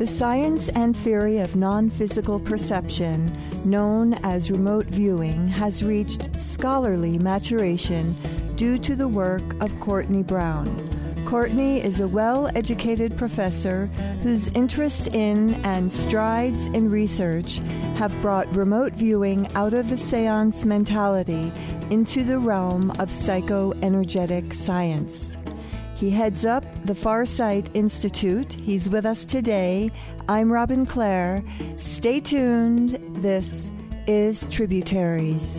The science and theory of non-physical perception, known as remote viewing, has reached scholarly maturation due to the work of Courtney Brown. Courtney is a well-educated professor whose interest in and strides in research have brought remote viewing out of the seance mentality into the realm of psychoenergetic science. He heads up the Farsight Institute. He's with us today. I'm Robin Clare. Stay tuned. This is Tributaries.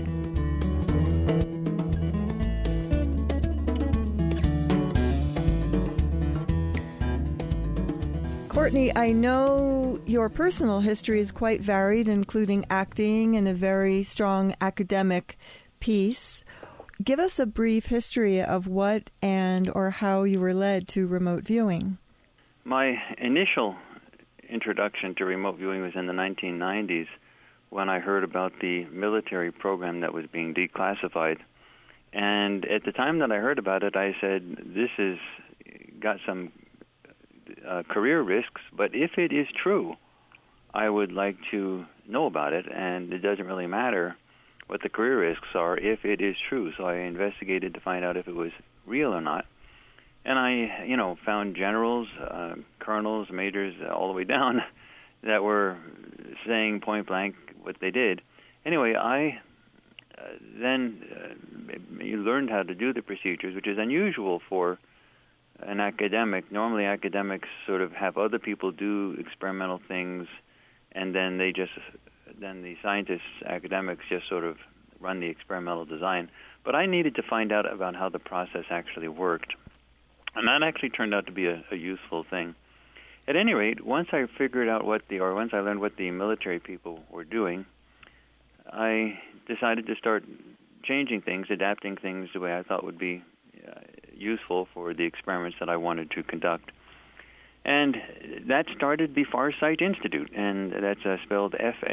Courtney, I know your personal history is quite varied, including acting and a very strong academic piece. Give us a brief history of what and or how you were led to remote viewing. My initial introduction to remote viewing was in the 1990s when I heard about the military program that was being declassified. And at the time that I heard about it, I said, this has got some career risks, but if it is true, I would like to know about it, and it doesn't really matter what the career risks are if it is true. So I investigated to find out if it was real or not. And I, found generals, colonels, majors, all the way down that were saying point blank what they did. Anyway, I then learned how to do the procedures, which is unusual for an academic. Normally academics sort of have other people do experimental things, and then the scientists, academics, just sort of run the experimental design. But I needed to find out about how the process actually worked. And that actually turned out to be a useful thing. At any rate, once I learned what the military people were doing, I decided to start changing things, adapting things the way I thought would be useful for the experiments that I wanted to conduct. And that started the Farsight Institute, and that's spelled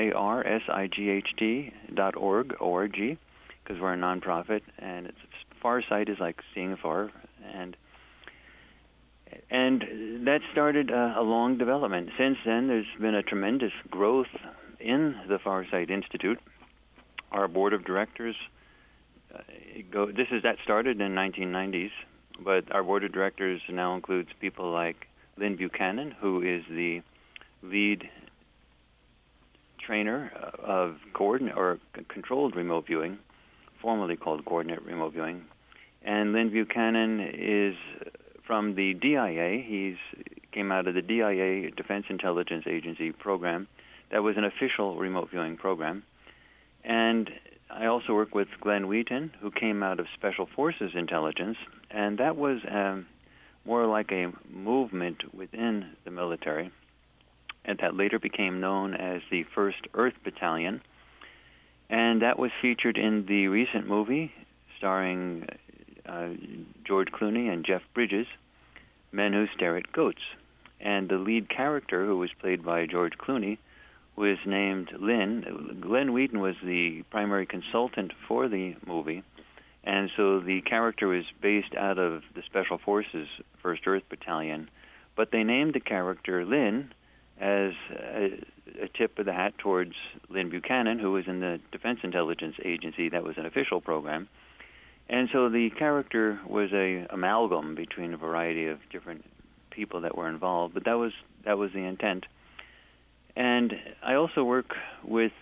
FARSIGHT.org, O-R-G, because we're a nonprofit, and Farsight is like seeing afar, and that started a long development. Since then, there's been a tremendous growth in the Farsight Institute. Our board of directors, that started in the 1990s, but our board of directors now includes people like Lynn Buchanan, who is the lead trainer of controlled remote viewing, formerly called coordinate remote viewing. And Lynn Buchanan is from the DIA. He came out of the DIA, Defense Intelligence Agency program. That was an official remote viewing program. And I also work with Glenn Wheaton, who came out of Special Forces Intelligence, and that was more like a movement within the military, and that later became known as the 1st Earth Battalion. And that was featured in the recent movie starring George Clooney and Jeff Bridges, Men Who Stare at Goats. And the lead character, who was played by George Clooney, was named Lynn. Glenn Wheaton was the primary consultant for the movie, and so the character was based out of the Special Forces 1st Earth Battalion, but they named the character Lynn as a tip of the hat towards Lynn Buchanan, who was in the Defense Intelligence Agency. That was an official program. And so the character was a amalgam between a variety of different people that were involved, but that was the intent. And I also work with,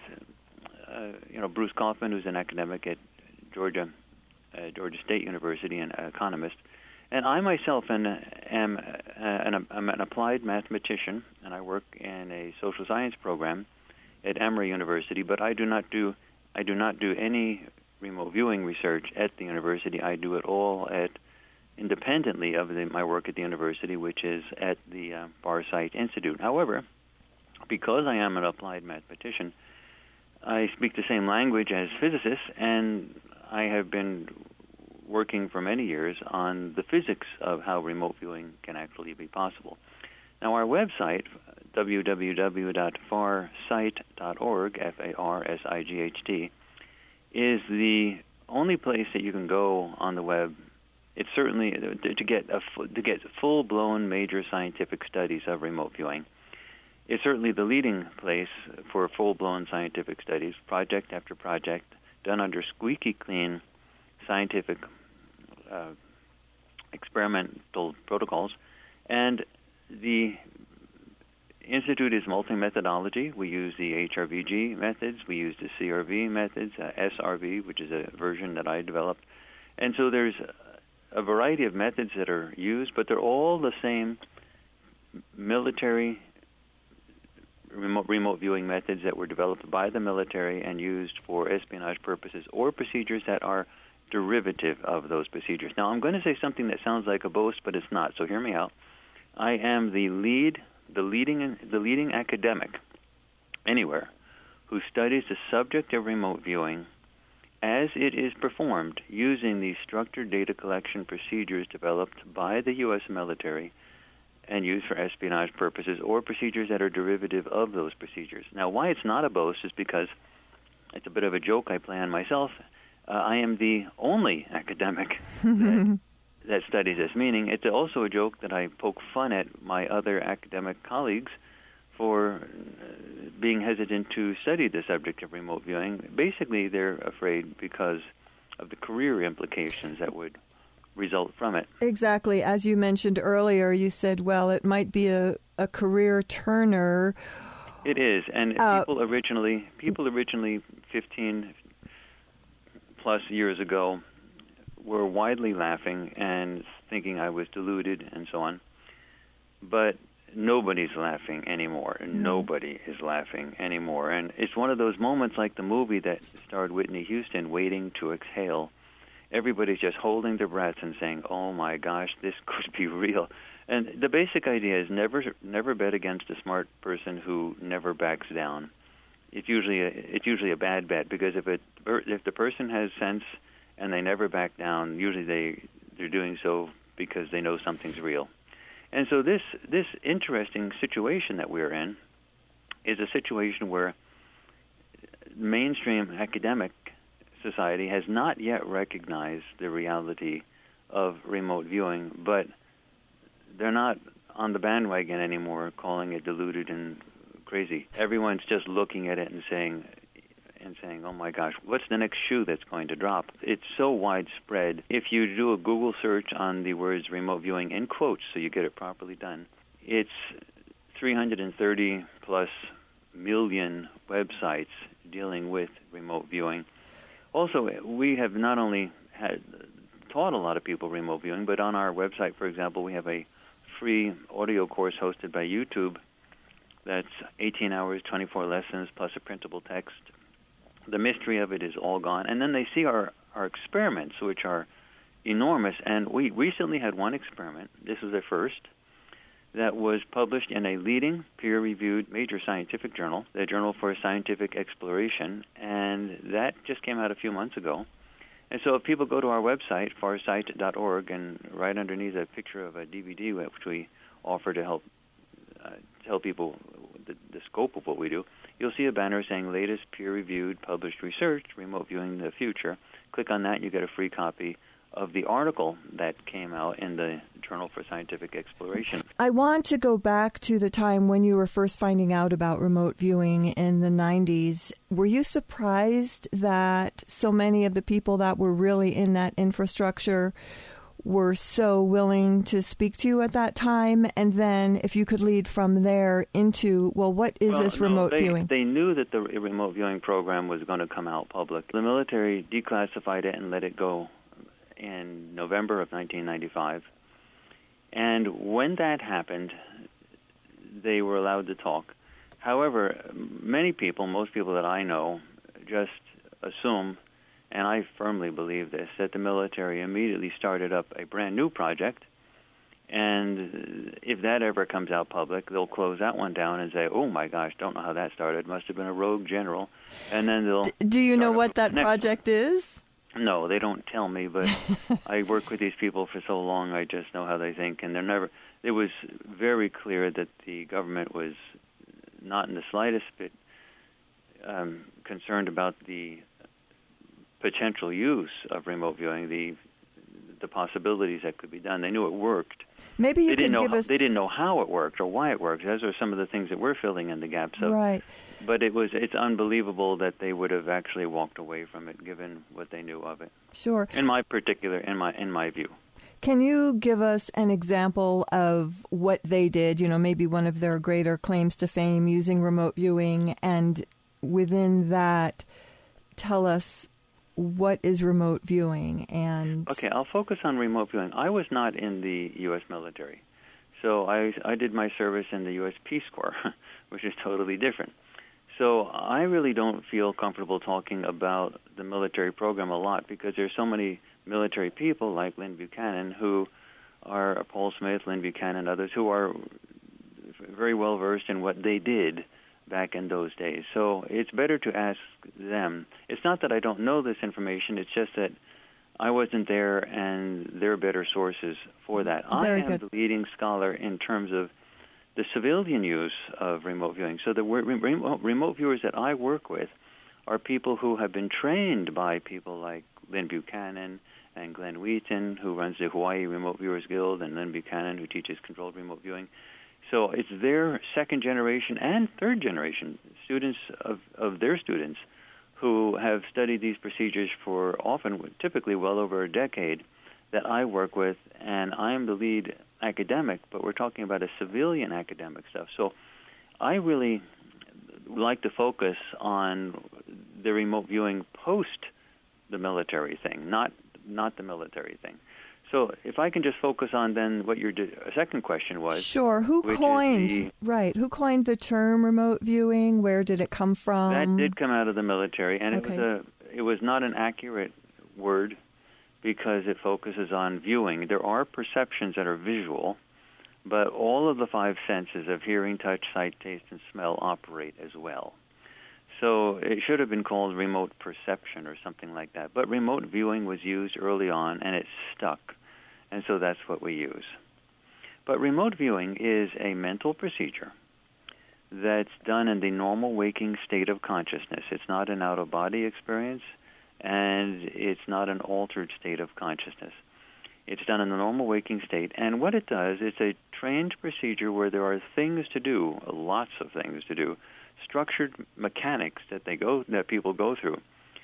Bruce Kaufman, who's an academic at Georgia State University, an economist. And I myself I'm an applied mathematician, and I work in a social science program at Emory University. But I do not do any remote viewing research at the university. I do it all independently of my work at the university, which is at the Farsight Institute. However, because I am an applied mathematician, I speak the same language as physicists, and I have been working for many years on the physics of how remote viewing can actually be possible. Now, our website, www.farsight.org, Farsight, is the only place that you can go on the web. It's certainly to get full-blown major scientific studies of remote viewing. is certainly the leading place for full-blown scientific studies, project after project, done under squeaky clean scientific experimental protocols. And the Institute is multi-methodology. We use the HRVG methods. We use the CRV methods, SRV, which is a version that I developed. And so there's a variety of methods that are used, but they're all the same military remote viewing methods that were developed by the military and used for espionage purposes or procedures that are derivative of those procedures. Now, I'm going to say something that sounds like a boast, but it's not, so hear me out. I am the leading academic anywhere who studies the subject of remote viewing as it is performed using the structured data collection procedures developed by the U.S. military and used for espionage purposes or procedures that are derivative of those procedures. Now, why it's not a boast is because it's a bit of a joke I play on myself. I am the only academic that studies this, meaning it's also a joke that I poke fun at my other academic colleagues for being hesitant to study the subject of remote viewing. Basically, they're afraid because of the career implications that would result from it. Exactly. As you mentioned earlier, you said, well, it might be a career turner. It is, and people originally 15 plus years ago were widely laughing and thinking I was deluded and so on. But nobody's laughing anymore. Nobody is laughing anymore. And it's one of those moments like the movie that starred Whitney Houston, Waiting to Exhale. Everybody's just holding their breaths and saying, oh my gosh, this could be real. And the basic idea is never bet against a smart person who never backs down. It's usually a bad bet, because if the person has sense and they never back down, usually they're doing so because they know something's real. And so this interesting situation that we're in is a situation where mainstream academic society has not yet recognized the reality of remote viewing, but they're not on the bandwagon anymore calling it deluded and crazy. Everyone's just looking at it and saying, oh my gosh, what's the next shoe that's going to drop? It's so widespread. If you do a Google search on the words remote viewing in quotes, so you get it properly done, it's 330 plus million websites dealing with remote viewing. Also, we have not only taught a lot of people remote viewing, but on our website, for example, we have a free audio course hosted by YouTube that's 18 hours, 24 lessons, plus a printable text. The mystery of it is all gone. And then they see our experiments, which are enormous. And we recently had one experiment, this was the first, that was published in a leading peer-reviewed major scientific journal, the Journal for Scientific Exploration, and that just came out a few months ago. And so if people go to our website, farsight.org, and right underneath a picture of a DVD which we offer to help tell people the scope of what we do, you'll see a banner saying latest peer-reviewed published research, remote viewing the future. Click on that and you get a free copy of the article that came out in the Journal for Scientific Exploration. I want to go back to the time when you were first finding out about remote viewing in the 90s. Were you surprised that so many of the people that were really in that infrastructure were so willing to speak to you at that time? And then if you could lead from there into, what is this remote viewing? They knew that the remote viewing program was going to come out public. The military declassified it and let it go in November of 1995. And when that happened, they were allowed to talk. However, most people that I know just assume, and I firmly believe this, that the military immediately started up a brand new project, and if that ever comes out public, they'll close that one down and say, oh my gosh, don't know how that started, must have been a rogue general, and then they'll... Do you know what that project is? No, they don't tell me, but I work with these people for so long, I just know how they think, and it was very clear that the government was not in the slightest bit concerned about the potential use of remote viewing, the possibilities that could be done. They knew it worked, Maybe you could give us... They didn't know how it worked or why it worked. Those are some of the things that we're filling in the gaps of. Right. But it's unbelievable that they would have actually walked away from it, given what they knew of it. Sure. In my view. Can you give us an example of what they did, maybe one of their greater claims to fame using remote viewing, and within that, tell us what is remote viewing? Okay, I'll focus on remote viewing. I was not in the U.S. military, so I did my service in the U.S. Peace Corps, which is totally different. So I really don't feel comfortable talking about the military program a lot because there's so many military people like Lynn Buchanan who are Paul Smith, Lynn Buchanan, others who are very well versed in what they did back in those days. So it's better to ask them. It's not that I don't know this information, it's just that I wasn't there and they're better sources for that. Very I am good. the leading scholar in terms of the civilian use of remote viewing. So the remote viewers that I work with are people who have been trained by people like Lynn Buchanan and Glenn Wheaton, who runs the Hawaii Remote Viewers Guild, and Lynn Buchanan, who teaches controlled remote viewing. So it's their second generation and third generation students of their students who have studied these procedures for typically well over a decade that I work with, and I am the lead academic, but we're talking about a civilian academic stuff. So I really like to focus on the remote viewing post the military thing, not the military thing. So if I can just focus on then what your second question was. Sure. Who coined the term remote viewing? Where did it come from? That did come out of the military, and Okay. it was not an accurate word because it focuses on viewing. There are perceptions that are visual, but all of the five senses of hearing, touch, sight, taste, and smell operate as well. So it should have been called remote perception or something like that. But remote viewing was used early on, and it stuck. And so that's what we use. But remote viewing is a mental procedure that's done in the normal waking state of consciousness. It's not an out-of-body experience, and it's not an altered state of consciousness. It's done in the normal waking state. And what it does, it's a trained procedure where there are things to do, lots of things to do, structured mechanics that people go through,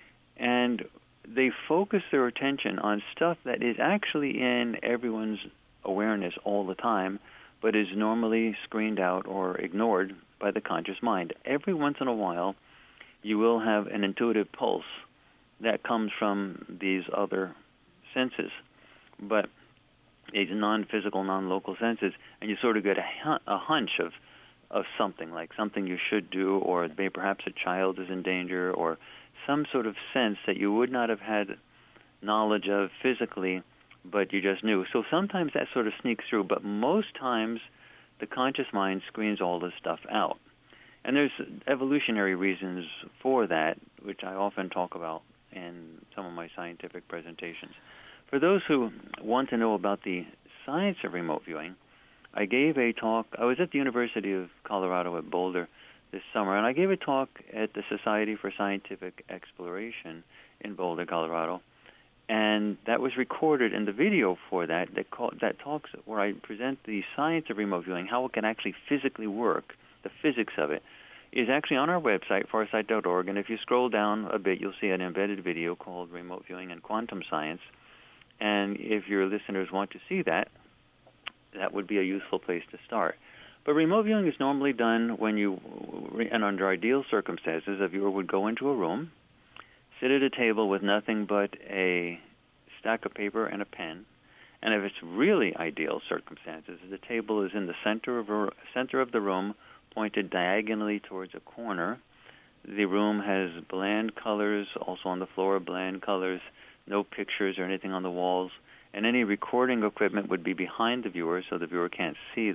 and they focus their attention on stuff that is actually in everyone's awareness all the time, but is normally screened out or ignored by the conscious mind. Every once in a while, you will have an intuitive pulse that comes from these other senses, but these non-physical, non-local senses, and you sort of get a hunch of something, like something you should do, or perhaps a child is in danger, or some sort of sense that you would not have had knowledge of physically, but you just knew. So sometimes that sort of sneaks through, but most times the conscious mind screens all this stuff out. And there's evolutionary reasons for that, which I often talk about in some of my scientific presentations. For those who want to know about the science of remote viewing, I gave a talk. I was at the University of Colorado at Boulder this summer, and I gave a talk at the Society for Scientific Exploration in Boulder, Colorado, and that was recorded. In the video for that talks where I present the science of remote viewing, how it can actually physically work, the physics of it, is actually on our website, farsight.org, and if you scroll down a bit, you'll see an embedded video called Remote Viewing and Quantum Science, and if your listeners want to see that, that would be a useful place to start. But remote viewing is normally done when and under ideal circumstances, a viewer would go into a room, sit at a table with nothing but a stack of paper and a pen, and if it's really ideal circumstances, the table is in the center of the room, pointed diagonally towards a corner. The room has bland colors, also on the floor, bland colors, no pictures or anything on the walls. And any recording equipment would be behind the viewer, so the viewer can't see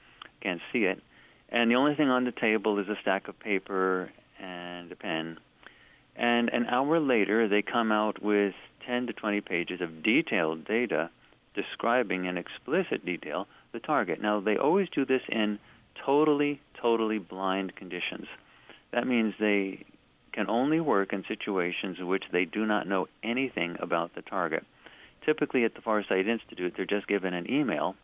it. And the only thing on the table is a stack of paper and a pen. And an hour later, they come out with 10 to 20 pages of detailed data describing in explicit detail the target. Now, they always do this in totally blind conditions. That means they can only work in situations in which they do not know anything about the target. Typically at the Farsight Institute, they're just given an email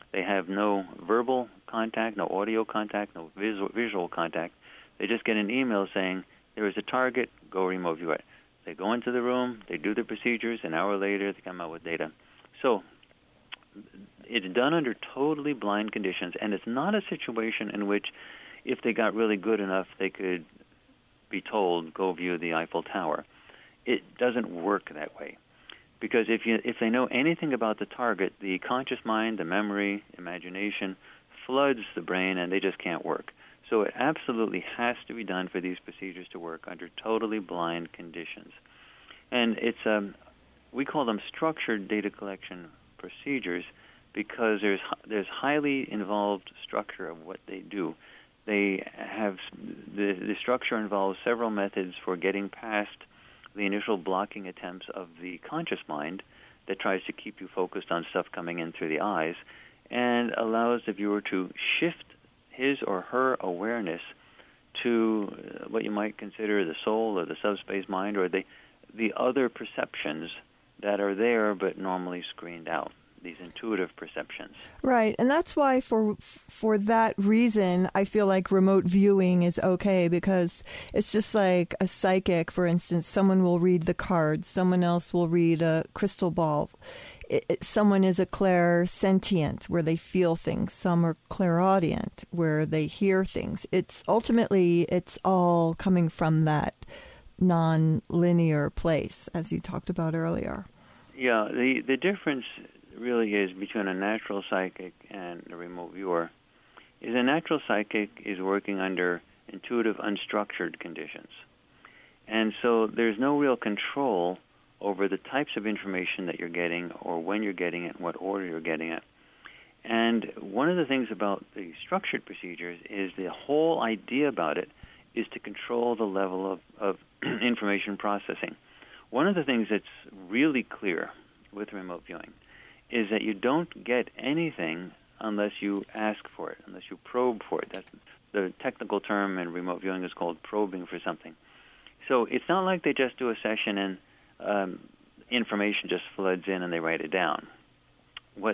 They have no verbal contact, no audio contact, no visual contact. They just get an email saying, there is a target, go remote view it. They go into the room, they do the procedures, an hour later they come out with data. So it's done under totally blind conditions, and it's not a situation in which if they got really good enough, they could be told, go view the Eiffel Tower. It doesn't work that way. Because if they know anything about the target, the conscious mind, the memory, imagination, floods the brain, and they just can't work. So it absolutely has to be done for these procedures to work under totally blind conditions. And it's we call them structured data collection procedures because there's highly involved structure of what they do. They have the structure involves several methods for getting past the initial blocking attempts of the conscious mind that tries to keep you focused on stuff coming in through the eyes, and allows the viewer to shift his or her awareness to what you might consider the soul or the subspace mind or the other perceptions that are there but normally screened out, these intuitive perceptions. Right, and that's why for that reason, I feel like remote viewing is okay, because it's just like a psychic, for instance. Someone will read the cards, someone else will read a crystal ball. Someone is a clairsentient, where they feel things. Some are clairaudient, where they hear things. It's all coming from that non-linear place, as you talked about earlier. Yeah, the difference really is between a natural psychic and a remote viewer is a natural psychic is working under intuitive, unstructured conditions. And so there's no real control over the types of information that you're getting or when you're getting it and what order you're getting it. And one of the things about the structured procedures is the whole idea about it is to control the level of information processing. One of the things that's really clear with remote viewing is that you don't get anything unless you ask for it, unless you probe for it. That's the technical term in remote viewing is called probing for something. So it's not like they just do a session and information just floods in and they write it down. What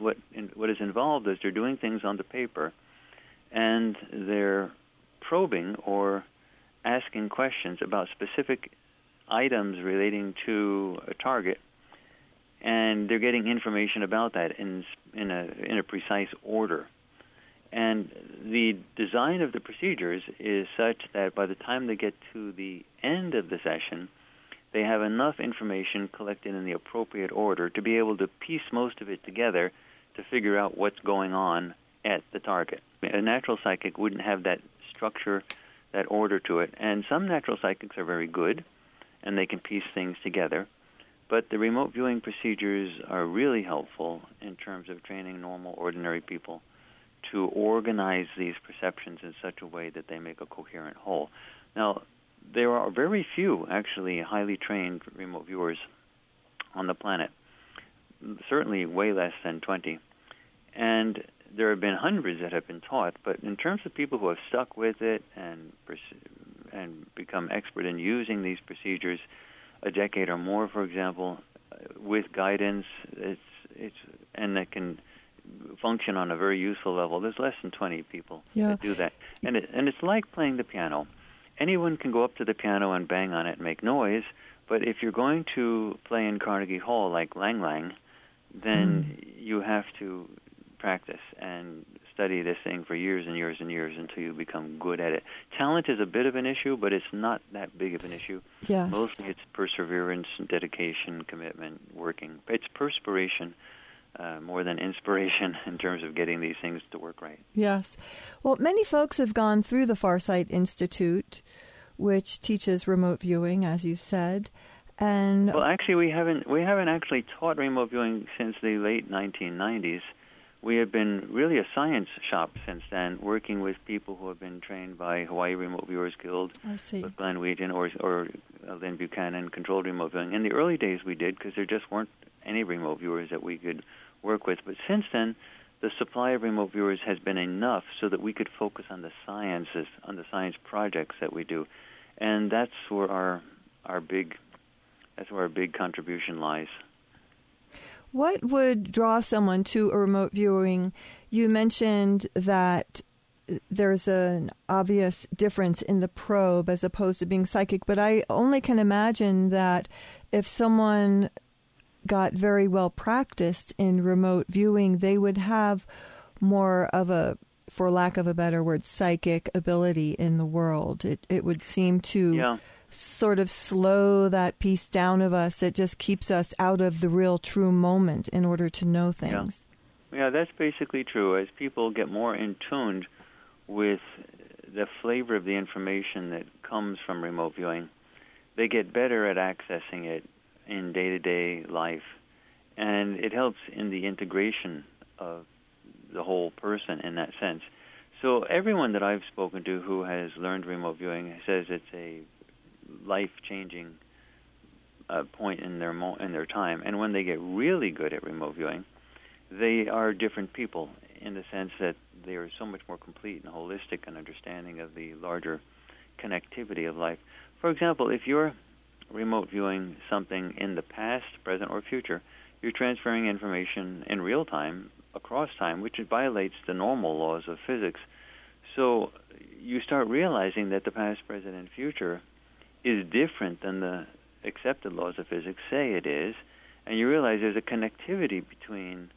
is involved is they're doing things on the paper and they're probing or asking questions about specific items relating to a target, and they're getting information about that in a precise order. And the design of the procedures is such that by the time they get to the end of the session, they have enough information collected in the appropriate order to be able to piece most of it together to figure out what's going on at the target. A natural psychic wouldn't have that structure, that order to it. And some natural psychics are very good, and they can piece things together. But the remote viewing procedures are really helpful in terms of training normal, ordinary people to organize these perceptions in such a way that they make a coherent whole. Now, there are very few, actually, highly trained remote viewers on the planet, certainly way less than 20. And there have been hundreds that have been taught, but in terms of people who have stuck with it and become expert in using these procedures, a decade or more, for example, with guidance, and that can function on a very useful level. There's less than 20 people that do that. And it's like playing the piano. Anyone can go up to the piano and bang on it and make noise, but if you're going to play in Carnegie Hall like Lang Lang, then you have to practice and study this thing for years and years and years until you become good at it. Talent is a bit of an issue, but it's not that big of an issue. Yes. Mostly it's perseverance, dedication, commitment, working. It's perspiration more than inspiration in terms of getting these things to work right. Yes. Well, many folks have gone through the Farsight Institute, which teaches remote viewing, as you said. And well, actually, we haven't actually taught remote viewing since the late 1990s. We have been really a science shop since then, working with people who have been trained by Hawaii Remote Viewers Guild, with Glenn Wheaton or Lynn Buchanan, controlled remote viewing. In the early days we did, because there just weren't any remote viewers that we could work with. But since then, the supply of remote viewers has been enough so that we could focus on the sciences, on the science projects that we do. And that's where our big contribution lies. What would draw someone to a remote viewing? You mentioned that there's an obvious difference in the probe as opposed to being psychic, but I only can imagine that if someone got very well practiced in remote viewing, they would have more of a, for lack of a better word, psychic ability in the world. It would seem to sort of slow that piece down of us. It just keeps us out of the real true moment in order to know things. Yeah, that's basically true. As people get more in tune with the flavor of the information that comes from remote viewing, they get better at accessing it in day-to-day life, and it helps in the integration of the whole person in that sense. So everyone that I've spoken to who has learned remote viewing says it's a life-changing point in their time. And when they get really good at remote viewing, they are different people in the sense that they are so much more complete and holistic in understanding of the larger connectivity of life. For example, if you're remote viewing something in the past, present, or future, you're transferring information in real time across time, which violates the normal laws of physics. So you start realizing that the past, present, and future is different than the accepted laws of physics say it is, and you realize there's a connectivity between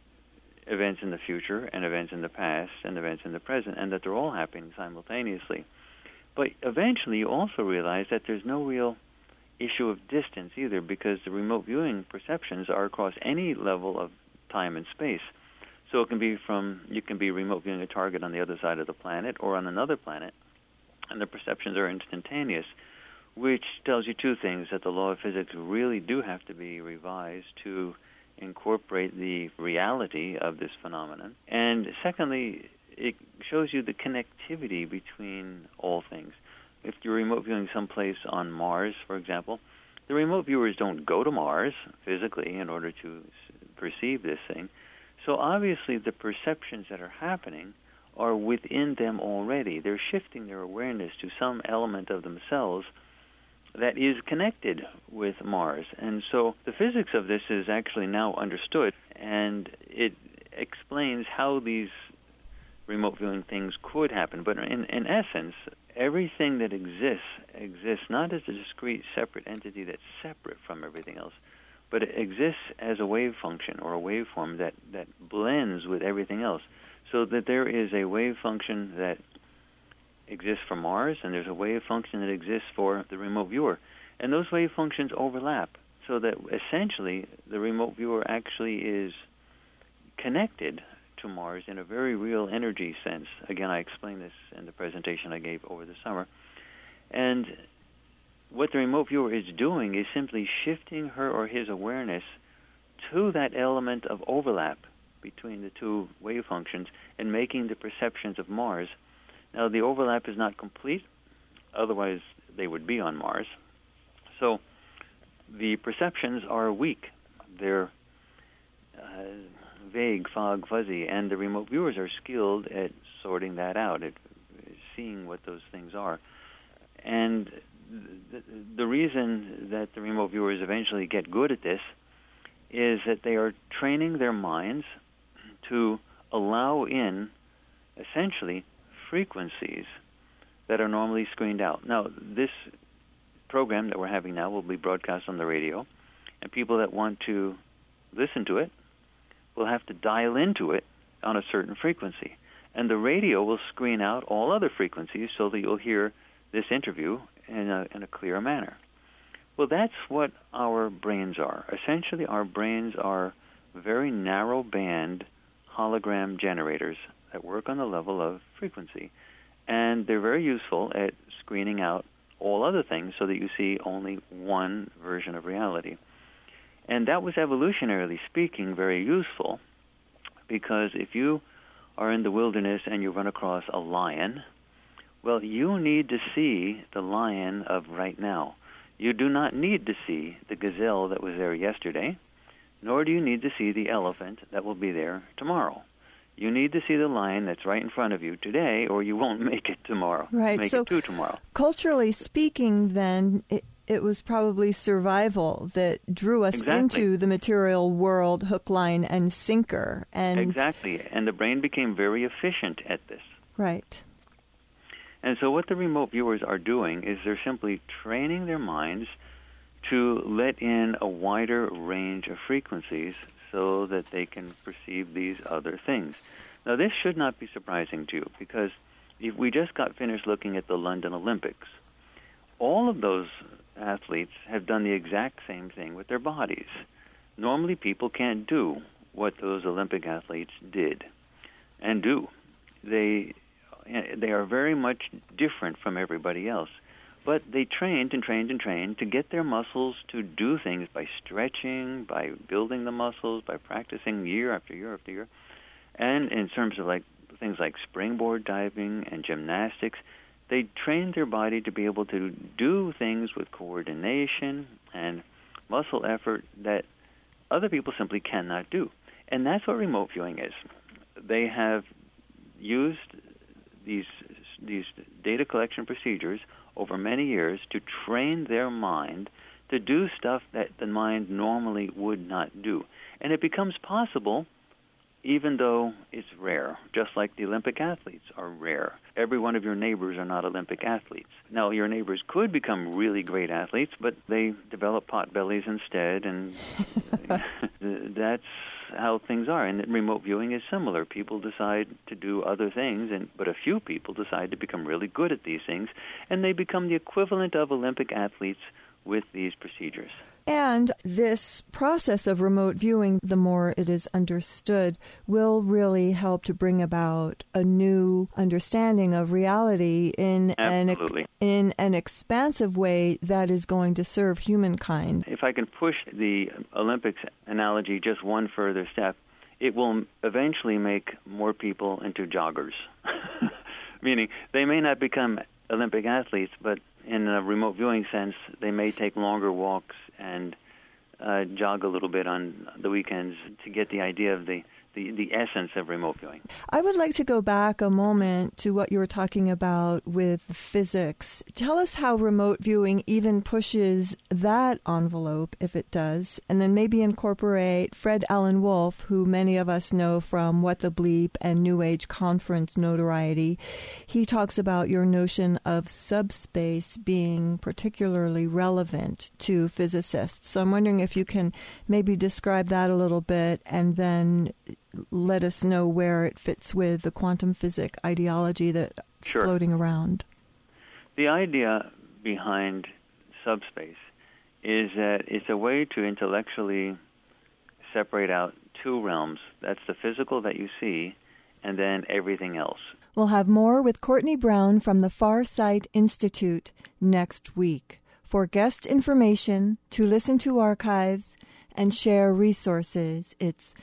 events in the future and events in the past and events in the present, and that they're all happening simultaneously. But eventually you also realize that there's no real issue of distance either, because the remote viewing perceptions are across any level of time and space. So it can be you can be remote viewing a target on the other side of the planet or on another planet, and the perceptions are instantaneous, which tells you two things: that the law of physics really do have to be revised to incorporate the reality of this phenomenon. And secondly, it shows you the connectivity between all things. If you're remote viewing someplace on Mars, for example, the remote viewers don't go to Mars physically in order to perceive this thing. So obviously the perceptions that are happening are within them already. They're shifting their awareness to some element of themselves that is connected with Mars. And so the physics of this is actually now understood, and it explains how these remote viewing things could happen. But in essence, everything that exists not as a discrete, separate entity that's separate from everything else, but it exists as a wave function or a waveform that blends with everything else. So that there is a wave function that exists for Mars, and there's a wave function that exists for the remote viewer. And those wave functions overlap, so that essentially the remote viewer actually is connected to Mars in a very real energy sense. Again, I explained this in the presentation I gave over the summer. And what the remote viewer is doing is simply shifting her or his awareness to that element of overlap between the two wave functions and making the perceptions of Mars. Now, the overlap is not complete, otherwise they would be on Mars. So the perceptions are weak. They're vague, fog, fuzzy, and the remote viewers are skilled at sorting that out, at seeing what those things are. And the reason that the remote viewers eventually get good at this is that they are training their minds to allow in, essentially, frequencies that are normally screened out. Now, this program that we're having now will be broadcast on the radio, and people that want to listen to it will have to dial into it on a certain frequency. And the radio will screen out all other frequencies so that you'll hear this interview in a clear manner. Well, that's what our brains are. Essentially, our brains are very narrow band hologram generators that work on the level of frequency. And they're very useful at screening out all other things so that you see only one version of reality. And that was, evolutionarily speaking, very useful, because if you are in the wilderness and you run across a lion, well, you need to see the lion of right now. You do not need to see the gazelle that was there yesterday, nor do you need to see the elephant that will be there tomorrow. You need to see the lion that's right in front of you today, or you won't make it tomorrow. Right. Make it to tomorrow. Culturally speaking, then, it was probably survival that drew us into the material world, hook, line, and sinker. And exactly. And the brain became very efficient at this. Right. And so what the remote viewers are doing is they're simply training their minds to let in a wider range of frequencies so that they can perceive these other things. Now, this should not be surprising to you, because if we just got finished looking at the London Olympics. All of those athletes have done the exact same thing with their bodies. Normally, people can't do what those Olympic athletes did and do. They are very much different from everybody else. But they trained and trained and trained to get their muscles to do things by stretching, by building the muscles, by practicing year after year after year. And in terms of things like springboard diving and gymnastics, they trained their body to be able to do things with coordination and muscle effort that other people simply cannot do. And that's what remote viewing is. They have used these data collection procedures over many years to train their mind to do stuff that the mind normally would not do. And it becomes possible even though it's rare, just like the Olympic athletes are rare. Every one of your neighbors are not Olympic athletes. Now, your neighbors could become really great athletes, but they develop pot bellies instead, and that's how things are. And remote viewing is similar. People decide to do other things, but a few people decide to become really good at these things, and they become the equivalent of Olympic athletes with these procedures. And this process of remote viewing, the more it is understood, will really help to bring about a new understanding of reality in an expansive way that is going to serve humankind. If I can push the Olympics analogy just one further step, it will eventually make more people into joggers. Meaning they may not become Olympic athletes, but in a remote viewing sense, they may take longer walks and jog a little bit on the weekends to get the idea of the essence of remote viewing. I would like to go back a moment to what you were talking about with physics. Tell us how remote viewing even pushes that envelope, if it does, and then maybe incorporate Fred Alan Wolf, who many of us know from What the Bleep and New Age Conference notoriety. He talks about your notion of subspace being particularly relevant to physicists. So I'm wondering if you can maybe describe that a little bit and then let us know where it fits with the quantum physics ideology that's floating around. The idea behind subspace is that it's a way to intellectually separate out two realms. That's the physical that you see, and then everything else. We'll have more with Courtney Brown from the Farsight Institute next week. For guest information, to listen to archives, and share resources, it's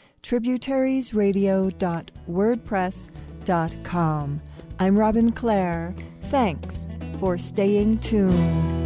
tributariesradio.wordpress.com. I'm Robin Clare. Thanks for staying tuned.